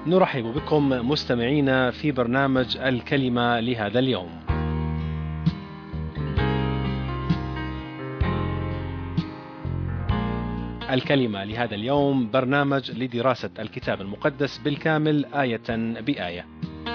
نرحب بكم مستمعينا في برنامج الكلمة لهذا اليوم. الكلمة لهذا اليوم برنامج لدراسة الكتاب المقدس بالكامل آية بآية.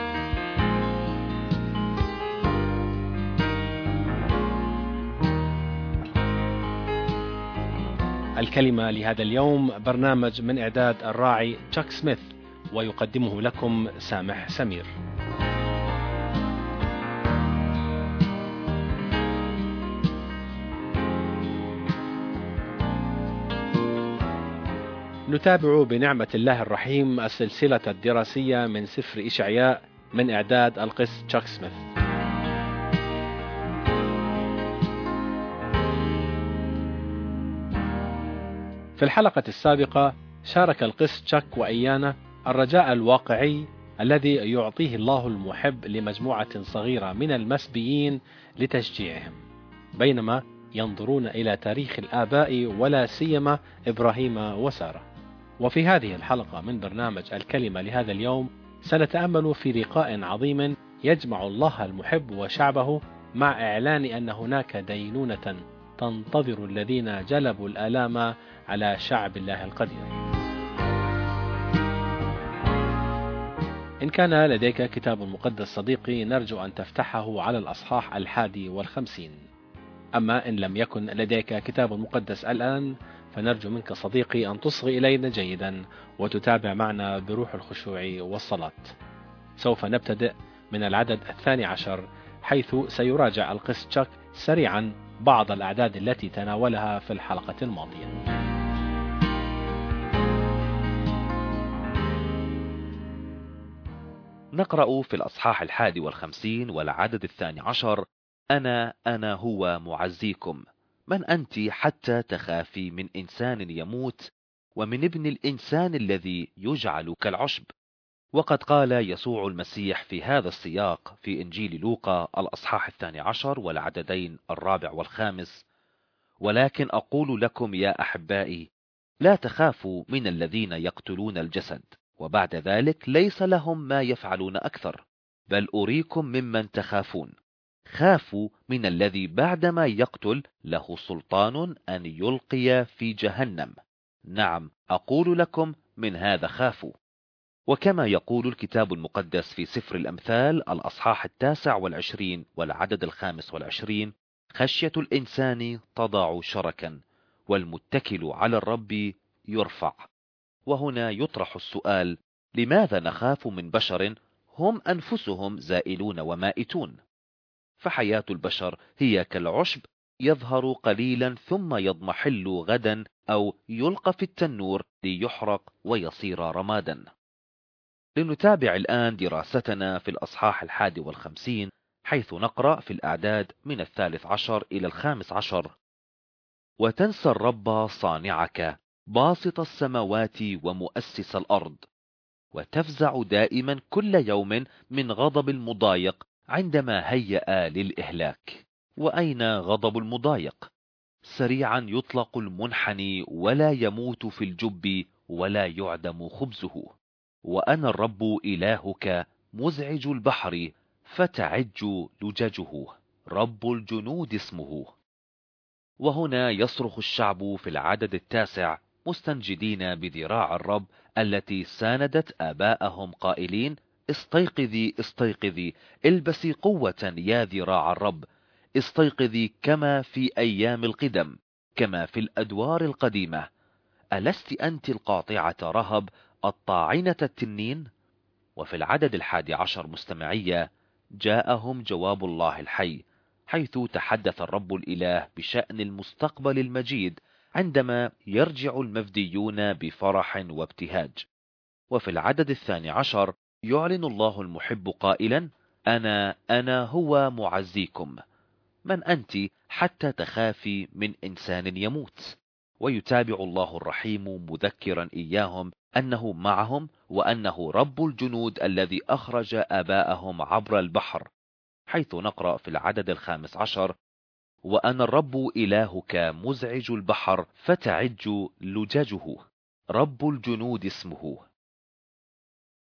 الكلمة لهذا اليوم برنامج من إعداد الراعي تشاك سميث، ويقدمه لكم سامح سمير. نتابع بنعمة الله الرحيم السلسلة الدراسية من سفر إشعياء من إعداد القس تشاك سميث. في الحلقة السابقة شارك القس تشاك وإيانا الرجاء الواقعي الذي يعطيه الله المحب لمجموعة صغيرة من المسبيين لتشجيعهم، بينما ينظرون إلى تاريخ الآباء ولا سيما إبراهيم وسارة. وفي هذه الحلقة من برنامج الكلمة لهذا اليوم سنتأمل في لقاء عظيم يجمع الله المحب وشعبه مع إعلان أن هناك دينونة تنتظر الذين جلبوا الآلام على شعب الله القدير. إن كان لديك كتاب مقدس صديقي نرجو أن تفتحه على الأصحاح 51. أما إن لم يكن لديك كتاب مقدس الآن فنرجو منك صديقي أن تصغي إلينا جيدا وتتابع معنا بروح الخشوع والصلاة. سوف نبتدئ من العدد 12، حيث سيراجع القس تشاك سريعا بعض الأعداد التي تناولها في الحلقة الماضية. نقرأ في الأصحاح 51 والعدد 12: أنا هو معزيكم. من أنت حتى تخافي من إنسان يموت ومن ابن الإنسان الذي يجعل كالعشب؟ وقد قال يسوع المسيح في هذا السياق في إنجيل لوقا الأصحاح 12 والعددين 4 و5: ولكن أقول لكم يا أحبائي، لا تخافوا من الذين يقتلون الجسد، وبعد ذلك ليس لهم ما يفعلون أكثر، بل أريكم ممن تخافون. خافوا من الذي بعدما يقتل له سلطان أن يلقي في جهنم. نعم، أقول لكم من هذا خافوا. وكما يقول الكتاب المقدس في سفر الأمثال الأصحاح 29 والعدد 25: خشية الإنسان تضع شركا، والمتكل على الرب يرفع. وهنا يطرح السؤال: لماذا نخاف من بشر هم أنفسهم زائلون ومائتون؟ فحياة البشر هي كالعشب، يظهر قليلا ثم يضمحل غدا أو يلقى في التنور ليحرق ويصير رمادا. لنتابع الآن دراستنا في الأصحاح 51، حيث نقرأ في الأعداد من 13 إلى 15: وتنسى الرب صانعك، باسط السماوات ومؤسس الأرض، وتفزع دائما كل يوم من غضب المضايق عندما هيأ للإهلاك. وأين غضب المضايق؟ سريعا يطلق المنحني ولا يموت في الجب ولا يعدم خبزه. وأنا الرب إلهك مزعج البحر، فتعج لججه، رب الجنود اسمه. وهنا يصرخ الشعب في العدد 9 مستنجدين بذراع الرب التي ساندت آباءهم قائلين: استيقظي استيقظي، البسي قوة يا ذراع الرب، استيقظي كما في أيام القدم، كما في الأدوار القديمة. ألست أنت القاطعة رهب، الطاعنة التنين؟ وفي العدد 11 مستمعية جاءهم جواب الله الحي، حيث تحدث الرب الإله بشأن المستقبل المجيد عندما يرجع المفديون بفرح وابتهاج. وفي العدد 12 يعلن الله المحب قائلا: أنا هو معزيكم. من أنت حتى تخافي من إنسان يموت؟ ويتابع الله الرحيم مذكرا إياهم أنه معهم، وأنه رب الجنود الذي أخرج آباءهم عبر البحر، حيث نقرأ في العدد 15: وأنا الرب إلهك مزعج البحر، فتعج لججه، رب الجنود اسمه.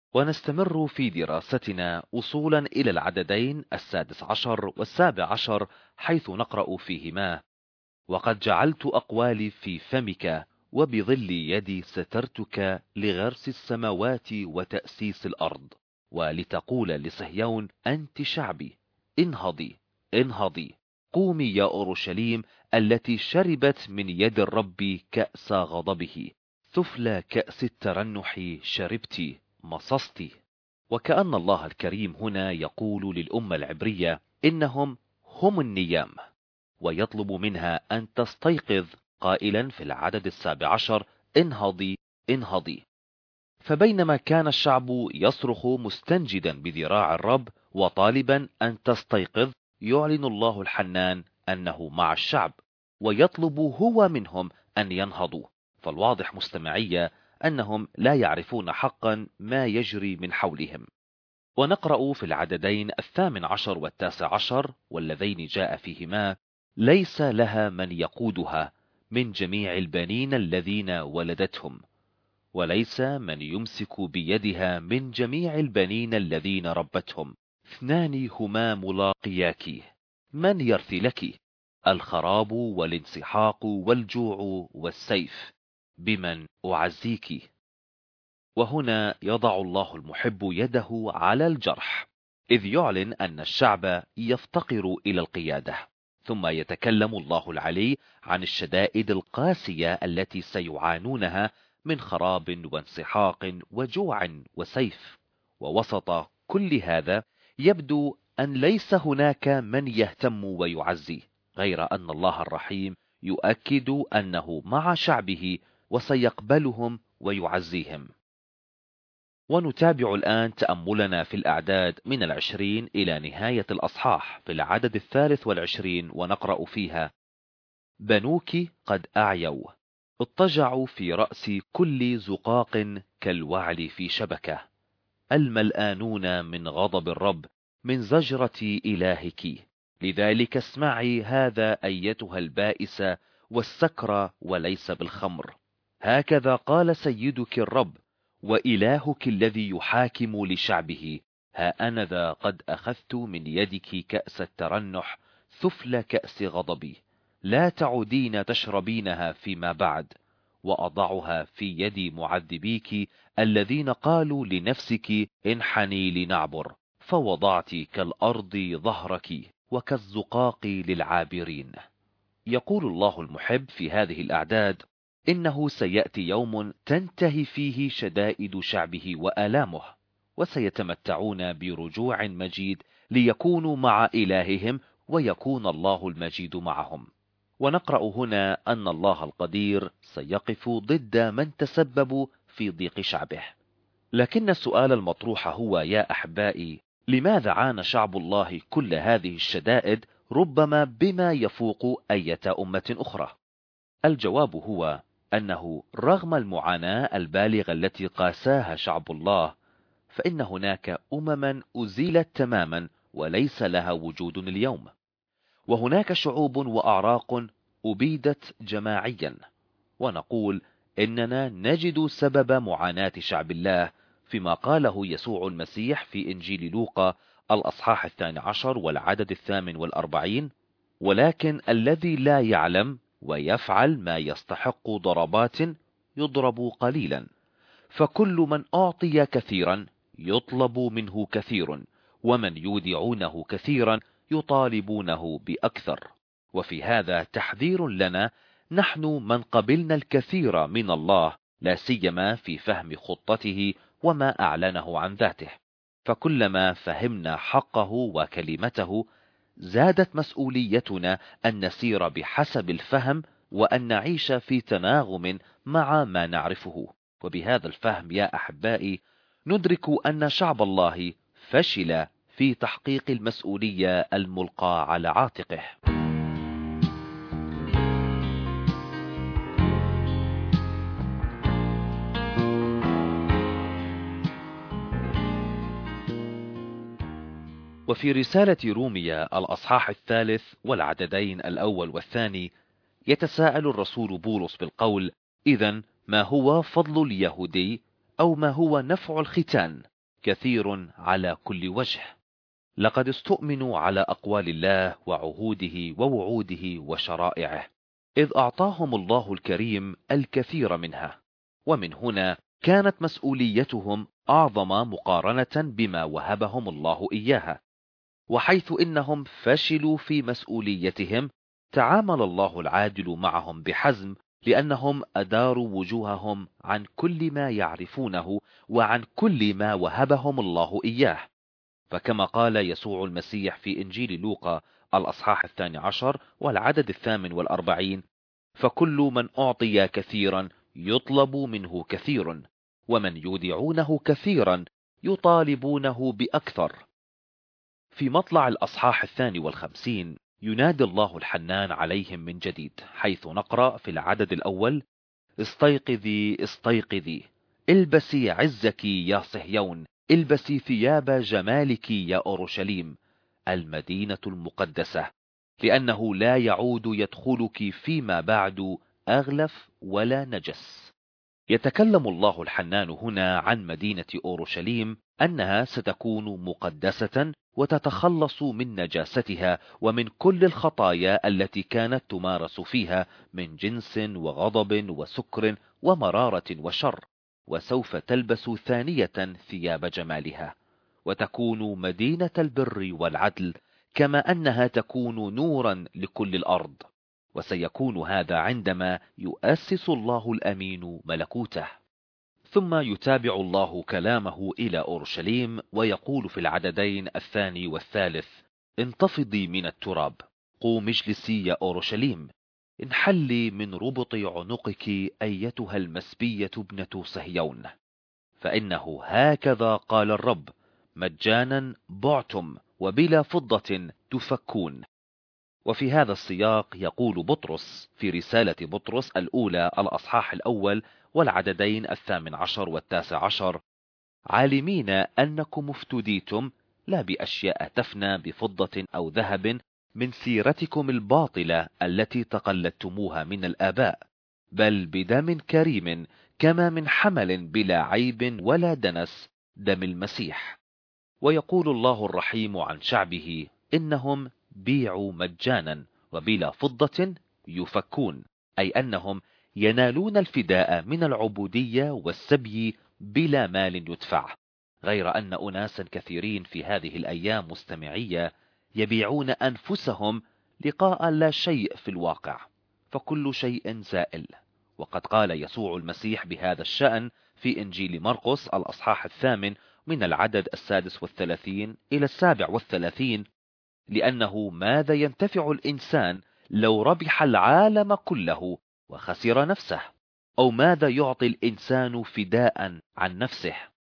ونستمر في دراستنا وصولا إلى العددين 16 و17 حيث نقرأ فيهما: وقد جعلت أقوالي في فمك، وبظل يدي سترتك لغرس السماوات وتأسيس الأرض، ولتقول لصهيون أنت شعبي، انهضي انهضي، قومي يا أورشليم التي شربت من يد الرب كأس غضبه، ثفل كأس الترنح شربت مصصت. وكأن الله الكريم هنا يقول للأمة العبرية إنهم هم النيام، ويطلب منها أن تستيقظ قائلا في العدد 17: انهضي انهضي. فبينما كان الشعب يصرخ مستنجدا بذراع الرب وطالبا أن تستيقظ، يعلن الله الحنان أنه مع الشعب، ويطلب هو منهم أن ينهضوا. فالواضح مستمعية أنهم لا يعرفون حقا ما يجري من حولهم. ونقرأ في العددين 18 و19 واللذين جاء فيهما: ليس لها من يقودها من جميع البنين الذين ولدتهم، وليس من يمسك بيدها من جميع البنين الذين ربتهم، اثنان هما ملاقياك، من يرثي لك؟ الخراب والانسحاق والجوع والسيف، بمن أعزيك؟ وهنا يضع الله المحب يده على الجرح، إذ يعلن أن الشعب يفتقر إلى القيادة. ثم يتكلم الله العلي عن الشدائد القاسية التي سيعانونها من خراب وانسحاق وجوع وسيف. ووسط كل هذا يبدو أن ليس هناك من يهتم ويعزي، غير أن الله الرحيم يؤكد أنه مع شعبه وسيقبلهم ويعزيهم. ونتابع الآن تأملنا في الأعداد من 20 إلى نهاية الأصحاح في العدد 23، ونقرأ فيها: بنوك قد أعيوا، اضطجعوا في رأس كل زقاق كالوعل في شبكة، الملآنون من غضب الرب من زجرة إلهك. لذلك اسمعي هذا أيتها البائسة والسكرة وليس بالخمر، هكذا قال سيدك الرب وإلهك الذي يحاكم لشعبه: ها أنا ذا قد أخذت من يدك كأس الترنح، ثفل كأس غضبي، لا تعودين تشربينها فيما بعد، وأضعها في يد معذبيك الذين قالوا لنفسك انحني لنعبر، فوضعت كالأرض ظهرك وكالزقاق للعابرين. يقول الله المحب في هذه الأعداد إنه سيأتي يوم تنتهي فيه شدائد شعبه وآلامه، وسيتمتعون برجوع مجيد ليكونوا مع إلههم، ويكون الله المجيد معهم. ونقرأ هنا أن الله القدير سيقف ضد من تسببوا في ضيق شعبه. لكن السؤال المطروح هو: يا أحبائي، لماذا عانى شعب الله كل هذه الشدائد، ربما بما يفوق أية أمة أخرى؟ الجواب هو أنه رغم المعاناة البالغة التي قاساها شعب الله، فإن هناك أمما أزيلت تماما وليس لها وجود اليوم، وهناك شعوب وأعراق أبيدت جماعيا. ونقول إننا نجد سبب معاناة شعب الله فيما قاله يسوع المسيح في إنجيل لوقا الأصحاح 12 والعدد 48: ولكن الذي لا يعلم ويفعل ما يستحق ضربات يضرب قليلا، فكل من أعطي كثيرا يطلب منه كثير، ومن يودعونه كثيرا يطالبونه بأكثر. وفي هذا تحذير لنا نحن من قبلنا الكثير من الله، لا سيما في فهم خطته وما أعلنه عن ذاته. فكلما فهمنا حقه وكلمته زادت مسؤوليتنا أن نسير بحسب الفهم، وأن نعيش في تناغم مع ما نعرفه. وبهذا الفهم يا أحبائي ندرك أن شعب الله فشل في تحقيق المسؤولية الملقى على عاتقه. وفي رسالة روميا الأصحاح 3 والعددين 1 و2 يتساءل الرسول بولس بالقول: إذن ما هو فضل اليهودي، أو ما هو نفع الختان؟ كثير على كل وجه. لقد استؤمنوا على أقوال الله وعهوده ووعوده وشرائعه، إذ أعطاهم الله الكريم الكثير منها، ومن هنا كانت مسؤوليتهم أعظم مقارنة بما وهبهم الله إياها. وحيث إنهم فشلوا في مسؤوليتهم، تعامل الله العادل معهم بحزم، لأنهم أداروا وجوههم عن كل ما يعرفونه وعن كل ما وهبهم الله إياه. فكما قال يسوع المسيح في إنجيل لوقا الأصحاح 12 والعدد 48: فكل من أعطي كثيرا يطلب منه كثير، ومن يودعونه كثيرا يطالبونه بأكثر. في مطلع الأصحاح 52 ينادي الله الحنان عليهم من جديد، حيث نقرأ في العدد الأول: استيقظي استيقظي، البسي عزك يا صهيون، البسي ثياب جمالك يا أورشليم المدينة المقدسة، لأنه لا يعود يدخلك فيما بعد أغلف ولا نجس. يتكلم الله الحنان هنا عن مدينة أورشليم أنها ستكون مقدسة وتتخلص من نجاستها ومن كل الخطايا التي كانت تمارس فيها من جنس وغضب وسكر ومرارة وشر، وسوف تلبس ثانية ثياب جمالها، وتكون مدينة البر والعدل، كما أنها تكون نورا لكل الأرض. وسيكون هذا عندما يؤسس الله الأمين ملكوته. ثم يتابع الله كلامه إلى أورشليم ويقول في العددين الثاني والثالث: انتفضي من التراب، قوم اجلسي يا أورشليم، انحلي من ربط عنقك أيتها المسبية ابنة صهيون، فإنه هكذا قال الرب: مجانا بعتم وبلا فضة تفكون. وفي هذا السياق يقول بطرس في رسالة بطرس الأولى الأصحاح الأول والعددين 18 و19: عالمين أنكم افتديتم لا بأشياء تفنى بفضة أو ذهب من سيرتكم الباطلة التي تقلدتموها من الآباء، بل بدم كريم كما من حمل بلا عيب ولا دنس، دم المسيح. ويقول الله الرحيم عن شعبه: إنهم بيعوا مجانا وبلا فضة يفكون، أي أنهم ينالون الفداء من العبودية والسبي بلا مال يدفع. غير أن أناسا كثيرين في هذه الأيام مستمعية يبيعون أنفسهم لقاء لا شيء في الواقع، فكل شيء زائل. وقد قال يسوع المسيح بهذا الشأن في إنجيل مرقس الأصحاح 8 من العدد 36 إلى 37: لأنه ماذا ينتفع الإنسان لو ربح العالم كله وخسر نفسه؟ أو ماذا يعطي الإنسان فداء عن نفسه؟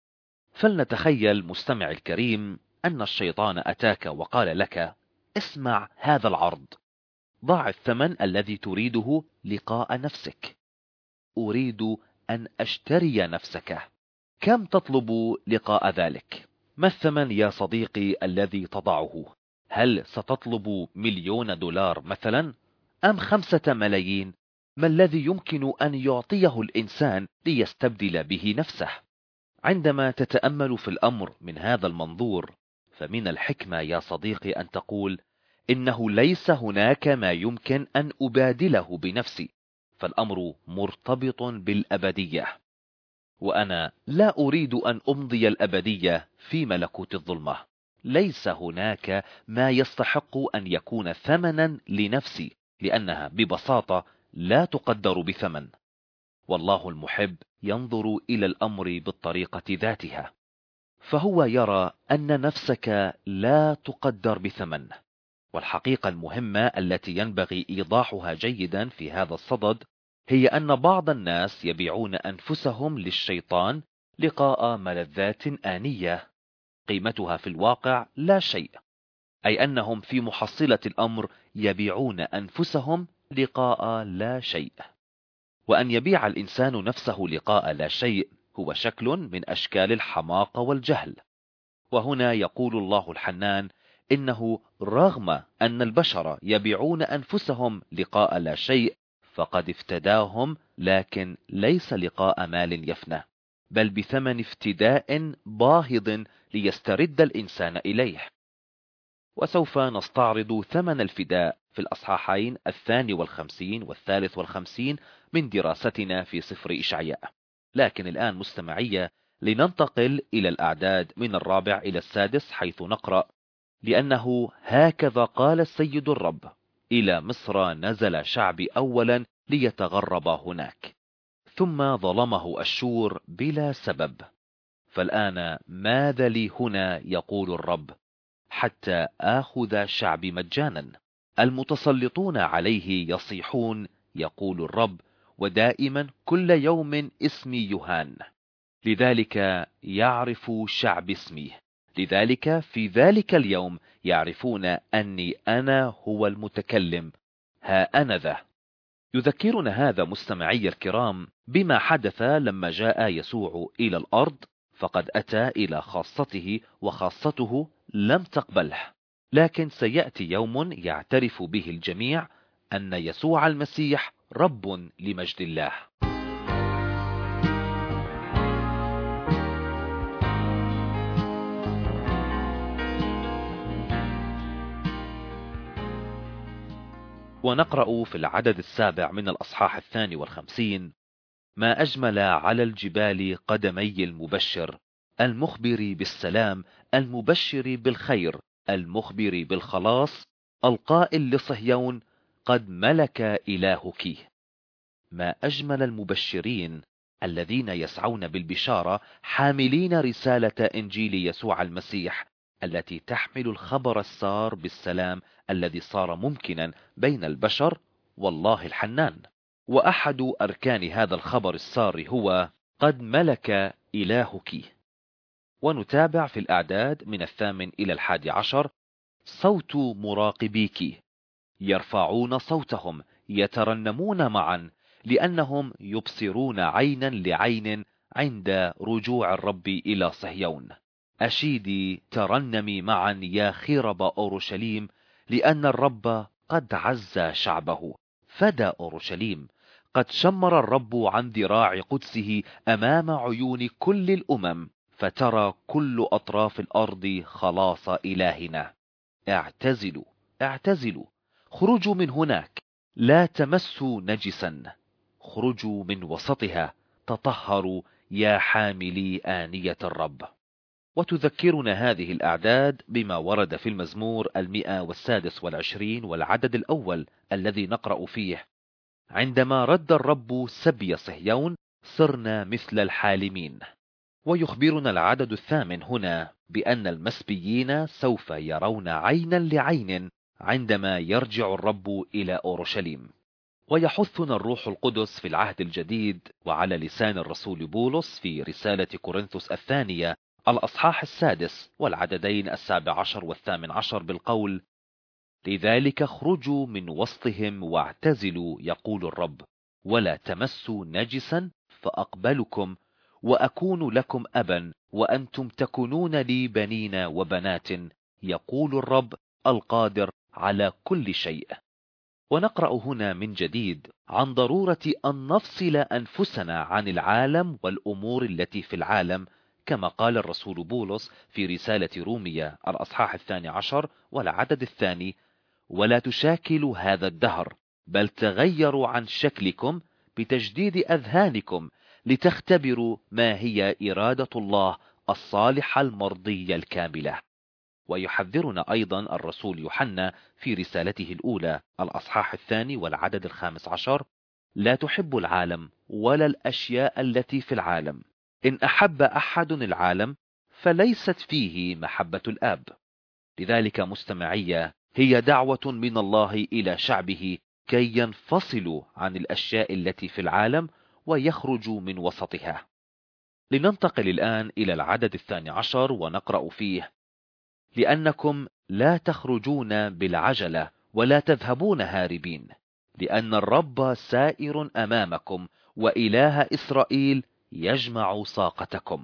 فلنتخيل مستمع الكريم أن الشيطان أتاك وقال لك: اسمع هذا العرض، ضع الثمن الذي تريده لقاء نفسك. أريد أن أشتري نفسك. كم تطلب لقاء ذلك؟ ما الثمن يا صديقي الذي تضعه؟ هل ستطلب $1,000,000 مثلا، أم 5 ملايين؟ ما الذي يمكن أن يعطيه الإنسان ليستبدل به نفسه؟ عندما تتأمل في الأمر من هذا المنظور، فمن الحكمة يا صديقي أن تقول: إنه ليس هناك ما يمكن أن أبادله بنفسي، فالأمر مرتبط بالأبدية، وأنا لا أريد أن أمضي الأبدية في ملكوت الظلمة. ليس هناك ما يستحق أن يكون ثمنا لنفسي، لأنها ببساطة لا تقدر بثمن. والله المحب ينظر إلى الأمر بالطريقة ذاتها، فهو يرى أن نفسك لا تقدر بثمن. والحقيقة المهمة التي ينبغي إيضاحها جيدا في هذا الصدد هي أن بعض الناس يبيعون أنفسهم للشيطان لقاء ملذات آنية قيمتها في الواقع لا شيء، أي أنهم في محصلة الأمر يبيعون أنفسهم لقاء لا شيء. وأن يبيع الإنسان نفسه لقاء لا شيء هو شكل من أشكال الحماقة والجهل. وهنا يقول الله الحنان: إنه رغم أن البشر يبيعون أنفسهم لقاء لا شيء، فقد افتداهم، لكن ليس لقاء مال يفنى، بل بثمن افتداء باهظ ليسترد الإنسان إليه. وسوف نستعرض ثمن الفداء في الأصحاحين 52 و53 من دراستنا في سفر إشعياء. لكن الآن مستمعية لننتقل إلى الأعداد من 4 إلى 6، حيث نقرأ: لأنه هكذا قال السيد الرب، إلى مصر نزل شعبي أولا ليتغرب هناك، ثم ظلمه أشور بلا سبب، فالآن ماذا لي هنا يقول الرب، حتى آخذ شعبي مجانا؟ المتسلطون عليه يصيحون يقول الرب، ودائما كل يوم اسمي يهان، لذلك يعرف شعب اسمي، لذلك في ذلك اليوم يعرفون أني أنا هو المتكلم، ها أنا ذا. يذكرنا هذا مستمعي الكرام بما حدث لما جاء يسوع إلى الأرض، فقد أتى إلى خاصته وخاصته لم تقبله، لكن سيأتي يوم يعترف به الجميع أن يسوع المسيح رب لمجد الله. ونقرأ في العدد 7 من الأصحاح 52: ما أجمل على الجبال قدمي المبشر، المخبر بالسلام، المبشر بالخير، المخبر بالخلاص، القائل لصهيون قد ملك إلهك. ما أجمل المبشرين الذين يسعون بالبشارة حاملين رسالة إنجيل يسوع المسيح التي تحمل الخبر السار بالسلام الذي صار ممكنا بين البشر والله الحنان. وأحد أركان هذا الخبر السار هو قد ملك إلهك. ونتابع في الأعداد من 8 إلى 11: صوت مراقبيك، يرفعون صوتهم يترنمون معا، لأنهم يبصرون عينا لعين عند رجوع الرب إلى صهيون. أشيدي ترنمي معا يا خرب أورشليم، لأن الرب قد عز شعبه، فدى أورشليم، قد شمر الرب عن ذراع قدسه أمام عيون كل الأمم، فترى كل أطراف الأرض خلاص إلهنا. اعتزلوا اعتزلوا، خرجوا من هناك، لا تمسوا نجسا، خرجوا من وسطها، تطهروا يا حاملي آنية الرب. وتذكرنا هذه الأعداد بما ورد في المزمور 126 والعدد الأول الذي نقرأ فيه: عندما رد الرب سبي صهيون صرنا مثل الحالمين. ويخبرنا العدد 8 هنا بأن المسبيين سوف يرون عينا لعين عندما يرجع الرب إلى أورشليم. ويحثنا الروح القدس في العهد الجديد وعلى لسان الرسول بولس في رسالة كورنثوس الثانية الأصحاح 6 والعددين 17 و18 بالقول: لذلك اخرجوا من وسطهم واعتزلوا يقول الرب، ولا تمسوا نجسا، فأقبلكم وأكون لكم أبا، وأنتم تكونون لي بنين وبنات، يقول الرب القادر على كل شيء. ونقرأ هنا من جديد عن ضرورة أن نفصل أنفسنا عن العالم والأمور التي في العالم، كما قال الرسول بولس في رسالة رومية الأصحاح 12 والعدد 2: ولا تشاكلوا هذا الدهر، بل تغيروا عن شكلكم بتجديد أذهانكم، لتختبروا ما هي إرادة الله الصالحة المرضية الكاملة. ويحذرنا أيضا الرسول يوحنا في رسالته الأولى الأصحاح 2 والعدد 15: لا تحب العالم ولا الأشياء التي في العالم، إن أحب أحد العالم فليست فيه محبة الآب. لذلك مستمعية هي دعوة من الله إلى شعبه كي ينفصلوا عن الأشياء التي في العالم ويخرجوا من وسطها. لننتقل الآن إلى العدد 12 ونقرأ فيه: لأنكم لا تخرجون بالعجلة ولا تذهبون هاربين، لأن الرب سائر أمامكم، وإله إسرائيل يجمع ساقتكم.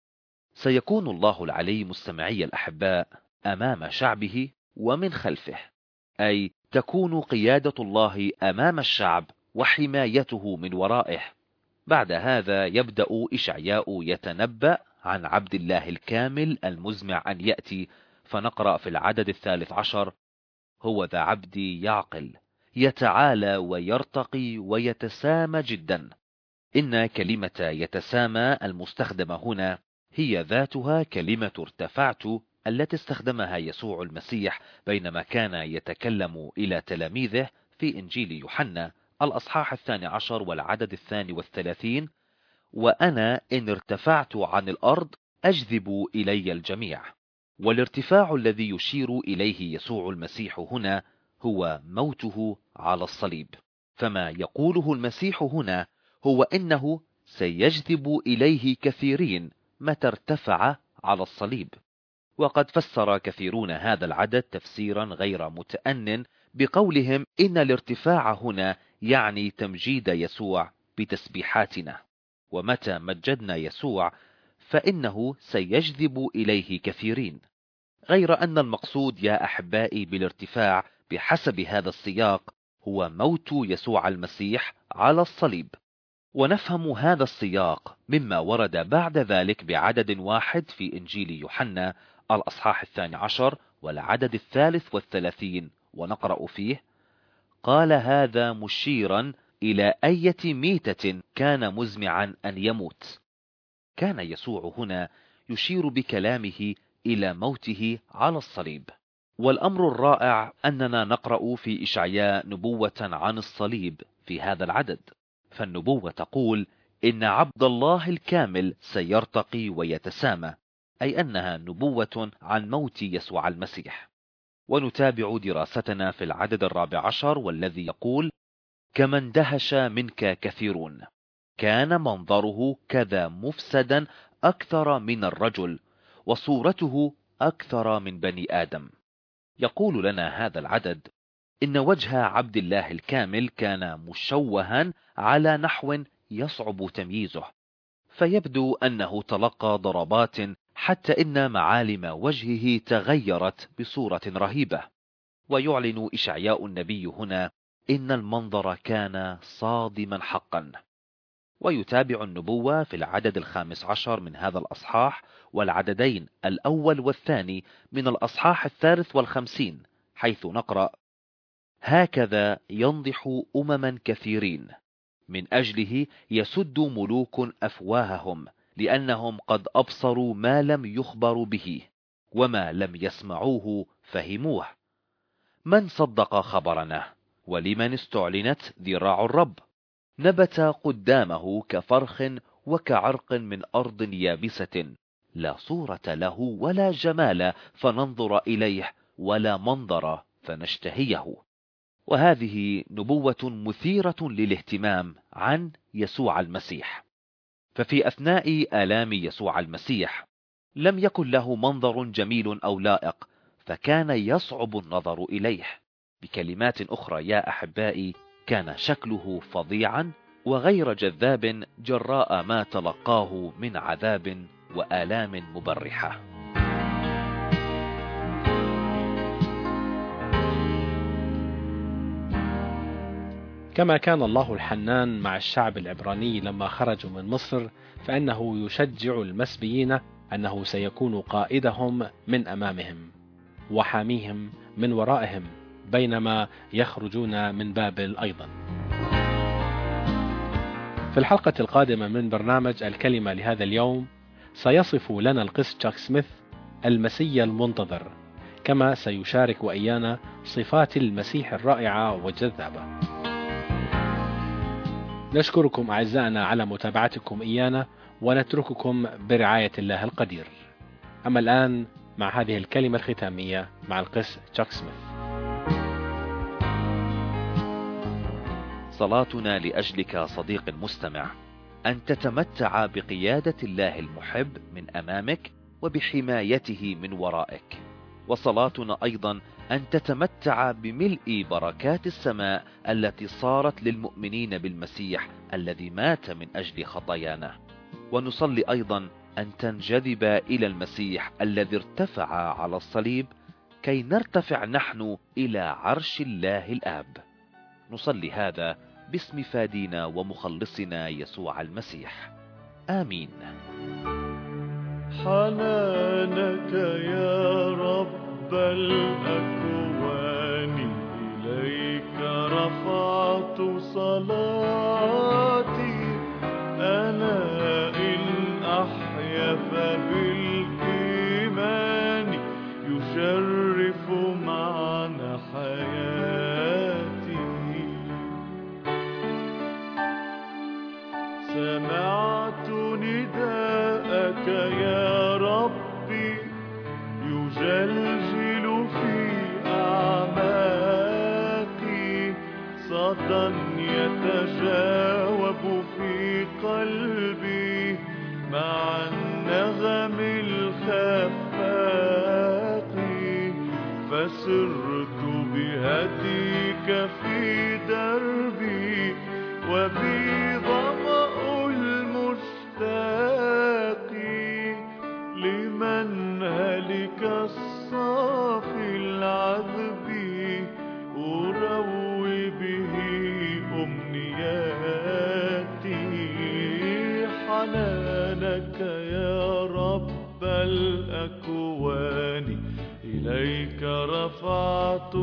سيكون الله العلي مستمعي الأحباء أمام شعبه ومن خلفه، أي تكون قيادة الله أمام الشعب وحمايته من ورائه. بعد هذا يبدأ إشعياء يتنبأ عن عبد الله الكامل المزمع أن يأتي، فنقرأ في العدد 13: هو ذا عبدي يعقل، يتعالى ويرتقي ويتسامى جدا. إن كلمة يتسامى المستخدمة هنا هي ذاتها كلمة ارتفعت التي استخدمها يسوع المسيح بينما كان يتكلم إلى تلاميذه في إنجيل يوحنا الأصحاح 12 والعدد 32: وأنا إن ارتفعت عن الأرض أجذب إلي الجميع. والارتفاع الذي يشير إليه يسوع المسيح هنا هو موته على الصليب. فما يقوله المسيح هنا هو إنه سيجذب إليه كثيرين متى ارتفع على الصليب. وقد فسر كثيرون هذا العدد تفسيرا غير متأن بقولهم إن الارتفاع هنا يعني تمجيد يسوع بتسبيحاتنا، ومتى مجدنا يسوع فإنه سيجذب إليه كثيرين. غير أن المقصود يا أحبائي بالارتفاع بحسب هذا السياق هو موت يسوع المسيح على الصليب. ونفهم هذا السياق مما ورد بعد ذلك بعدد واحد في إنجيل يوحنا الأصحاح 12 والعدد 33، ونقرأ فيه: قال هذا مشيرا إلى أية ميتة كان مزمعا أن يموت. كان يسوع هنا يشير بكلامه إلى موته على الصليب. والأمر الرائع أننا نقرأ في إشعياء نبوة عن الصليب في هذا العدد، فالنبوة تقول إن عبد الله الكامل سيرتقي ويتسامى، أي أنها نبوة عن موت يسوع المسيح. ونتابع دراستنا في العدد 14 والذي يقول: كما اندهش منك كثيرون، كان منظره كذا مفسدا أكثر من الرجل، وصورته أكثر من بني آدم. يقول لنا هذا العدد إن وجه عبد الله الكامل كان مشوها على نحو يصعب تمييزه، فيبدو أنه تلقى ضربات حتى إن معالم وجهه تغيرت بصورة رهيبة. ويعلن إشعياء النبي هنا إن المنظر كان صادما حقا. ويتابع النبوة في العدد 15 من هذا الأصحاح والعددين الأول والثاني من الأصحاح 53، حيث نقرأ: هكذا ينضح أمما كثيرين، من أجله يسد ملوك أفواههم، لأنهم قد أبصروا ما لم يخبروا به، وما لم يسمعوه فهموه. من صدق خبرنا؟ ولمن استعلنت ذراع الرب؟ نبت قدامه كفرخ وكعرق من أرض يابسة، لا صورة له ولا جمال فننظر إليه، ولا منظر فنشتهيه. وهذه نبوة مثيرة للاهتمام عن يسوع المسيح. ففي أثناء آلام يسوع المسيح لم يكن له منظر جميل أو لائق، فكان يصعب النظر إليه. بكلمات أخرى يا أحبائي، كان شكله فظيعا وغير جذاب جراء ما تلقاه من عذاب وآلام مبرحة. كما كان الله الحنان مع الشعب العبراني لما خرجوا من مصر، فإنه يشجع المسبيين أنه سيكون قائدهم من أمامهم وحاميهم من ورائهم بينما يخرجون من بابل أيضا. في الحلقة القادمة من برنامج الكلمة لهذا اليوم سيصف لنا القس تشاك سميث المسيا المنتظر، كما سيشارك وإيانا صفات المسيح الرائعة والجذابة. نشكركم أعزائنا على متابعتكم إيانا، ونترككم برعاية الله القدير. أما الآن مع هذه الكلمة الختامية مع القس تشاك سميث. صلاتنا لأجلك صديق المستمع أن تتمتع بقيادة الله المحب من أمامك وبحمايته من ورائك، وصلاتنا أيضا أن تتمتع بملء بركات السماء التي صارت للمؤمنين بالمسيح الذي مات من أجل خطايانا. ونصلي أيضا أن تنجذب إلى المسيح الذي ارتفع على الصليب كي نرتفع نحن إلى عرش الله الآب. نصلي هذا باسم فادينا ومخلصنا يسوع المسيح. آمين. حنانك يا رب الأكوان، إليك رفعت صلاتي. أنا إن أحيا فبالإيمان، يشرف معنى حياتي. سمعت نداءك يا ربي، يجلجل في أعماقي. صدى يتجاوب في قلبي مع النغم الخفاق. فسرت بهديك في دربي، وبي ظمأ المشتاق. لمن هلك الصافي العذب، أروي به أمنياتي. حنانك يا رب الأكوان، إليك رفعت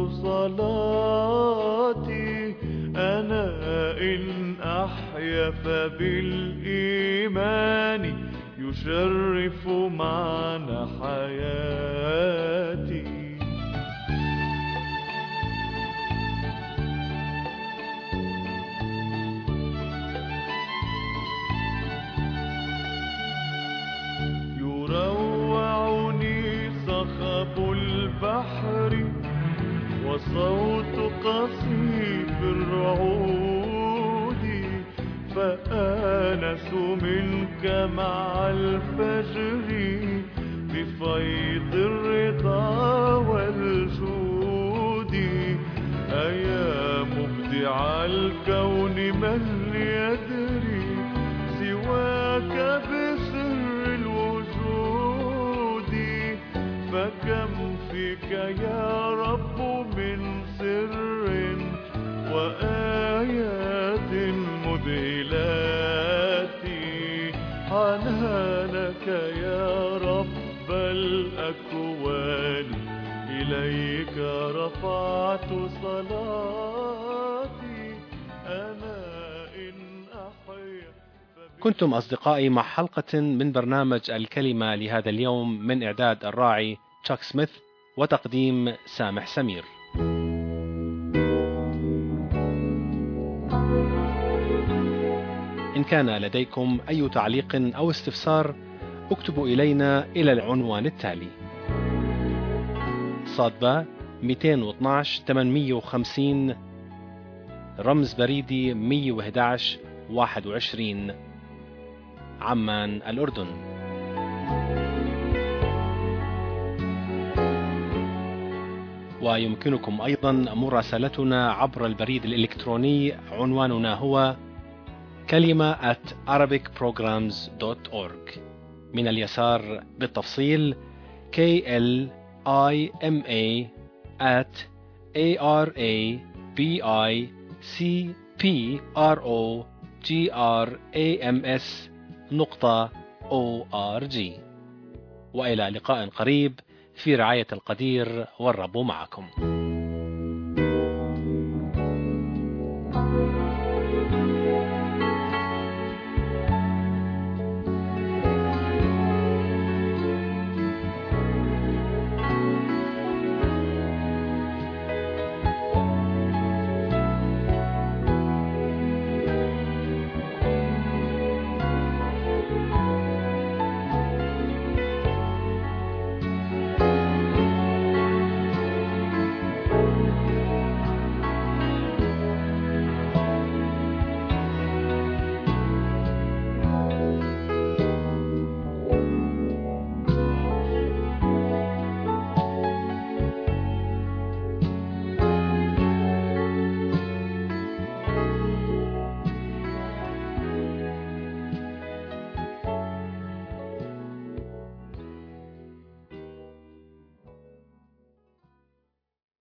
صلاتي. أنا إن أحيا فبالإيمان، يشرف معنى حياتي. يروعني صخب البحر، وصوت قصيف الرعود. فآنس منك مع الفجر، بفيض الرضا والجود. أيا مبدع الكون من يدري سواك بسر الوجود. فكم فيك يا رب من سر وآيات مذهلات. حنانك يا رب الأكوان، إليك رفعت صلاتي. أنا إن أحيا. كنتم أصدقائي مع حلقة من برنامج الكلمة لهذا اليوم، من إعداد الراعي تشاك سميث وتقديم سامح سمير. إن كان لديكم أي تعليق أو استفسار، اكتبوا إلينا إلى العنوان التالي: صادبة 212 850 رمز بريدي 111 21 عمان الأردن. ويمكنكم أيضا مراسلتنا عبر البريد الإلكتروني، عنواننا هو kalima@arabicprograms.org. من اليسار بالتفصيل kalima@arabicprograms.org. وإلى لقاء قريب في رعاية القدير، والرب معكم.